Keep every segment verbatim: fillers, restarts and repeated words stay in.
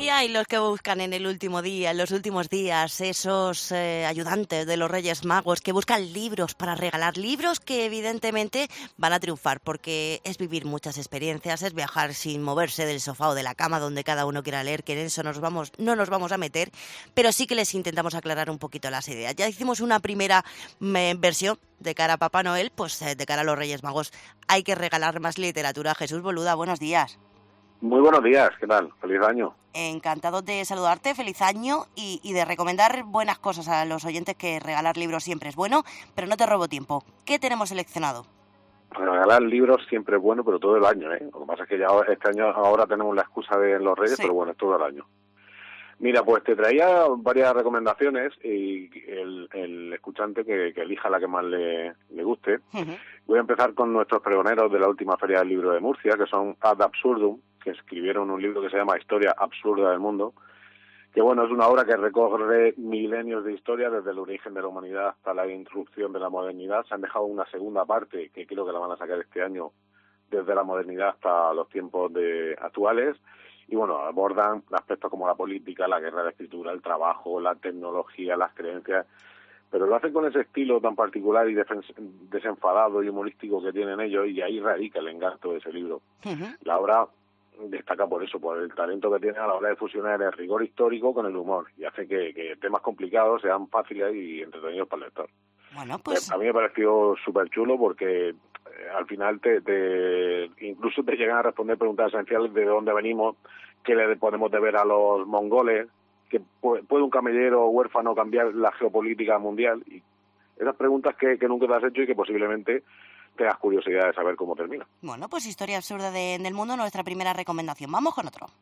Y hay los que buscan en el último día, en los últimos días, esos eh, ayudantes de los Reyes Magos que buscan libros para regalar, libros que evidentemente van a triunfar, porque es vivir muchas experiencias, es viajar sin moverse del sofá o de la cama donde cada uno quiera leer, que en eso nos vamos, no nos vamos a meter, pero sí que les intentamos aclarar un poquito las ideas. Ya hicimos una primera eh, versión de cara a Papá Noel, pues eh, de cara a los Reyes Magos hay que regalar más literatura. Jesús Boluda, buenos días. Muy buenos días, ¿qué tal? Feliz año. Encantado de saludarte, feliz año y, y de recomendar buenas cosas a los oyentes, que regalar libros siempre es bueno, pero no te robo tiempo. ¿Qué tenemos seleccionado? Regalar libros siempre es bueno, pero todo el año, ¿eh? Lo que pasa es que ya este año ahora tenemos la excusa de los Reyes, sí. Pero bueno, es todo el año. Mira, pues te traía varias recomendaciones y el, el escuchante que, que elija la que más le, le guste. Uh-huh. Voy a empezar con nuestros pregoneros de la última Feria del Libro de Murcia, que son Ad Absurdum, que escribieron un libro que se llama Historia Absurda del Mundo, que bueno, es una obra que recorre milenios de historia desde el origen de la humanidad hasta la interrupción de la modernidad. Se han dejado una segunda parte, que creo que la van a sacar este año, desde la modernidad hasta los tiempos de actuales. Y bueno, abordan aspectos como la política, la guerra de escritura, el trabajo, la tecnología, las creencias, pero lo hacen con ese estilo tan particular y desenfadado y humorístico que tienen ellos, y ahí radica el encanto de ese libro. Uh-huh. La obra destaca por eso, por el talento que tiene a la hora de fusionar el rigor histórico con el humor, y hace que, que temas complicados sean fáciles y entretenidos para el lector. Bueno, pues a mí me pareció súper chulo porque eh, al final te, te incluso te llegan a responder preguntas esenciales de dónde venimos, qué le podemos deber a los mongoles, que puede, puede un camellero huérfano cambiar la geopolítica mundial, y esas preguntas que, que nunca te has hecho y que posiblemente te das curiosidad de saber cómo termina. Bueno, pues Historia Absurda de, del Mundo, nuestra primera recomendación. Vamos con otro.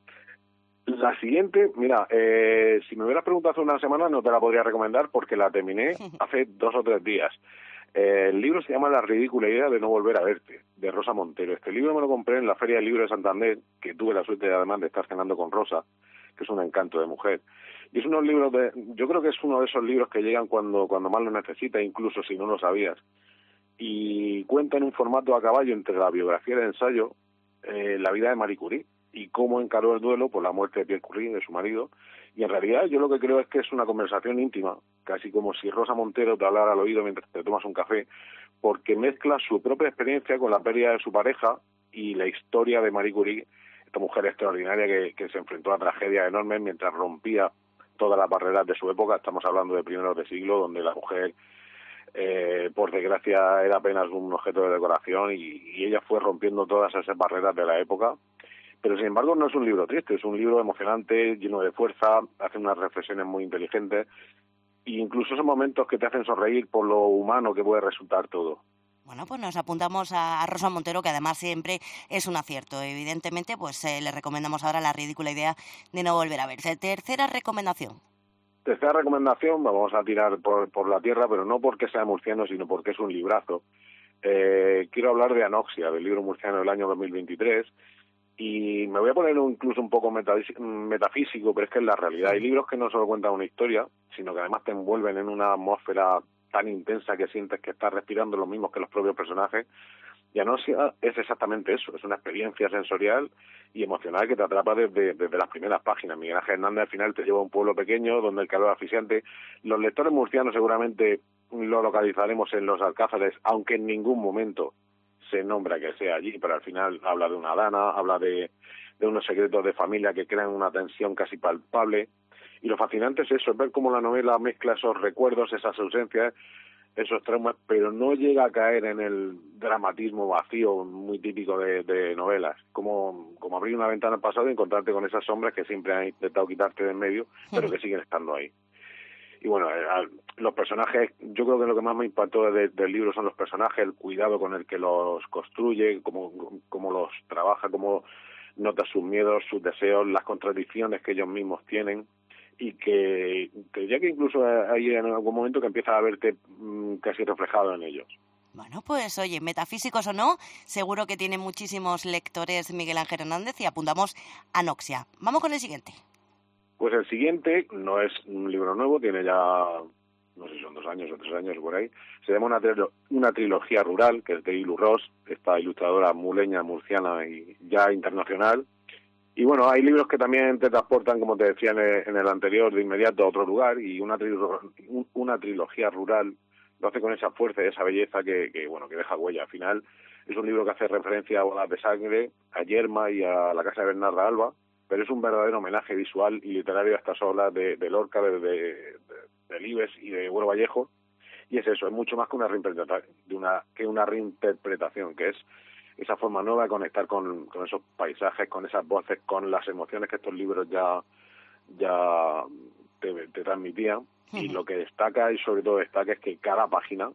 La siguiente, mira, eh, si me hubieras preguntado hace una semana no te la podría recomendar porque la terminé hace dos o tres días. Eh, el libro se llama La ridícula idea de no volver a verte, de Rosa Montero. Este libro me lo compré en la Feria del Libro de Santander, que tuve la suerte además de estar cenando con Rosa, que es un encanto de mujer. Y es unos libros de, yo creo que es uno de esos libros que llegan cuando, cuando más lo necesitas, incluso si no lo sabías. Y cuenta en un formato a caballo entre la biografía y el ensayo eh, la vida de Marie Curie y cómo encaró el duelo por la muerte de Pierre Curie, de su marido. Y en realidad yo lo que creo es que es una conversación íntima, casi como si Rosa Montero te hablara al oído mientras te tomas un café, porque mezcla su propia experiencia con la pérdida de su pareja y la historia de Marie Curie, esta mujer extraordinaria que, que se enfrentó a tragedias enormes mientras rompía todas las barreras de su época. Estamos hablando de primeros de siglo, donde la mujer Eh, por desgracia era apenas un objeto de decoración y, y ella fue rompiendo todas esas barreras de la época, pero sin embargo no es un libro triste, es un libro emocionante, lleno de fuerza, hace unas reflexiones muy inteligentes e incluso esos momentos que te hacen sonreír por lo humano que puede resultar todo. Bueno, pues nos apuntamos a Rosa Montero, que además siempre es un acierto. Evidentemente, pues eh, le recomendamos ahora La ridícula idea de no volver a verse. Tercera recomendación. Tercera recomendación, vamos a tirar por, por la tierra, pero no porque sea murciano, sino porque es un librazo. Eh, quiero hablar de Anoxia, del libro murciano del año dos mil veintitrés, y me voy a poner incluso un poco metafísico, pero es que en la realidad hay libros que no solo cuentan una historia, sino que además te envuelven en una atmósfera tan intensa que sientes que estás respirando lo mismo que los propios personajes. Y Anoxia es exactamente eso, es una experiencia sensorial y emocional que te atrapa desde, desde las primeras páginas. Miguel Ángel Hernández al final te lleva a un pueblo pequeño donde el calor es asfixiante. Los lectores murcianos seguramente lo localizaremos en los Alcázares, aunque en ningún momento se nombra que sea allí, pero al final habla de una dana, habla de, de unos secretos de familia que crean una tensión casi palpable. Y lo fascinante es eso, es ver cómo la novela mezcla esos recuerdos, esas ausencias, esos traumas, pero no llega a caer en el dramatismo vacío muy típico de, de novelas, como, como abrir una ventana al pasado y encontrarte con esas sombras que siempre han intentado quitarte de en medio, pero que siguen estando ahí. Y bueno, eh, los personajes, yo creo que lo que más me impactó de, del libro son los personajes, el cuidado con el que los construye, cómo, cómo los trabaja, cómo nota sus miedos, sus deseos, las contradicciones que ellos mismos tienen, y que, que ya que incluso hay en algún momento que empieza a verte mmm, casi reflejado en ellos. Bueno, pues oye, metafísicos o no, seguro que tiene muchísimos lectores Miguel Ángel Hernández, y apuntamos a Anoxia. Vamos con el siguiente. Pues el siguiente no es un libro nuevo, tiene ya, no sé si son dos años o tres años por ahí. Se llama una, trilo- una trilogía rural, que es de Ilu Ross, esta ilustradora muleña, murciana y ya internacional. Y bueno, hay libros que también te transportan, como te decía en el, en el anterior, de inmediato a otro lugar, y una, trilo, una trilogía rural lo hace con esa fuerza y esa belleza que, que, bueno, que deja huella. Al final es un libro que hace referencia a Bodas de Sangre, a Yerma y a la casa de Bernarda Alba, pero es un verdadero homenaje visual y literario a estas obras de, de Lorca, de, de, de, de Libes y de Huero Vallejo, y es eso, es mucho más que una reinterpretación, de una, que una reinterpretación, que es esa forma nueva de conectar con, con esos paisajes, con esas voces, con las emociones que estos libros ya, ya te, te transmitían. Uh-huh. Y lo que destaca, y sobre todo destaca, es que cada página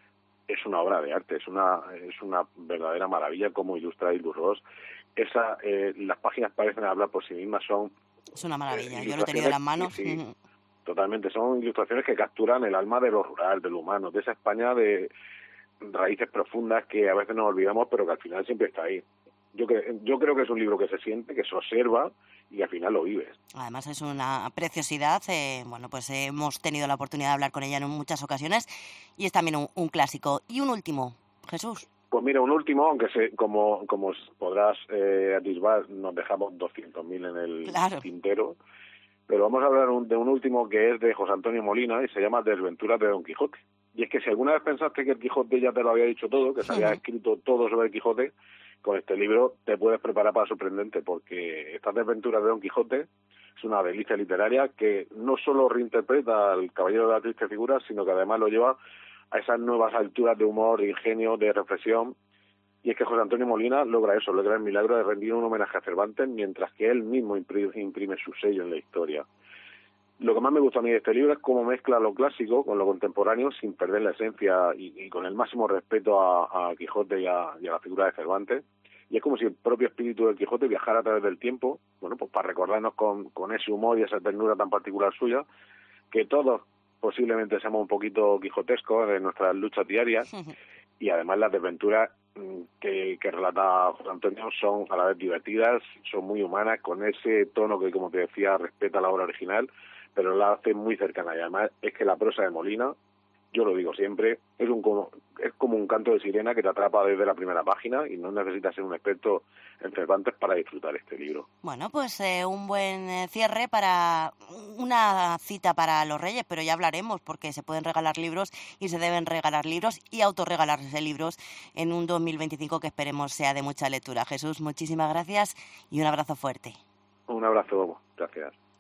es una obra de arte, es una es una verdadera maravilla como ilustra Ilus Ros. Esa, eh, las páginas parecen hablar por sí mismas, son... Es una maravilla, eh, yo lo he tenido en las manos. Sí, sí, totalmente, son ilustraciones que capturan el alma de lo rural, de lo humano, de esa España de raíces profundas que a veces nos olvidamos, pero que al final siempre está ahí. Yo, cre- yo creo que es un libro que se siente, que se observa y al final lo vives. Además es una preciosidad, eh, bueno, pues eh, hemos tenido la oportunidad de hablar con ella en muchas ocasiones y es también un, un clásico. Y un último, Jesús. Pues mira, un último, aunque se, como como podrás eh, atisbar, nos dejamos doscientos mil en el claro. tintero, pero vamos a hablar un, de un último que es de José Antonio Molina y se llama Desventuras de Don Quijote. Y es que si alguna vez pensaste que el Quijote ya te lo había dicho todo, que se había escrito todo sobre el Quijote, con este libro te puedes preparar para sorprendente, porque estas Desventuras de Don Quijote es una delicia literaria que no solo reinterpreta al Caballero de la Triste Figura, sino que además lo lleva a esas nuevas alturas de humor, de ingenio, de reflexión. Y es que José Antonio Molina logra eso, logra el milagro de rendir un homenaje a Cervantes, mientras que él mismo imprime, imprime su sello en la historia. Lo que más me gusta a mí de este libro es cómo mezcla lo clásico con lo contemporáneo sin perder la esencia y, y con el máximo respeto a, a Quijote y a, y a la figura de Cervantes. Y es como si el propio espíritu del Quijote viajara a través del tiempo, bueno, pues para recordarnos con, con ese humor y esa ternura tan particular suya, que todos posiblemente seamos un poquito quijotescos en nuestras luchas diarias, y además las desventuras que, que relata José Antonio son a la vez divertidas, son muy humanas, con ese tono que, como te decía, respeta la obra original, pero la hace muy cercana. Y además es que la prosa de Molina, yo lo digo siempre, es un como, es como un canto de sirena que te atrapa desde la primera página y no necesitas ser un experto en Cervantes para disfrutar este libro. Bueno, pues eh, un buen eh, cierre para una cita para los Reyes, pero ya hablaremos porque se pueden regalar libros y se deben regalar libros y autorregalarse libros en un dos mil veinticinco que esperemos sea de mucha lectura. Jesús, muchísimas gracias y un abrazo fuerte. Un abrazo, gracias.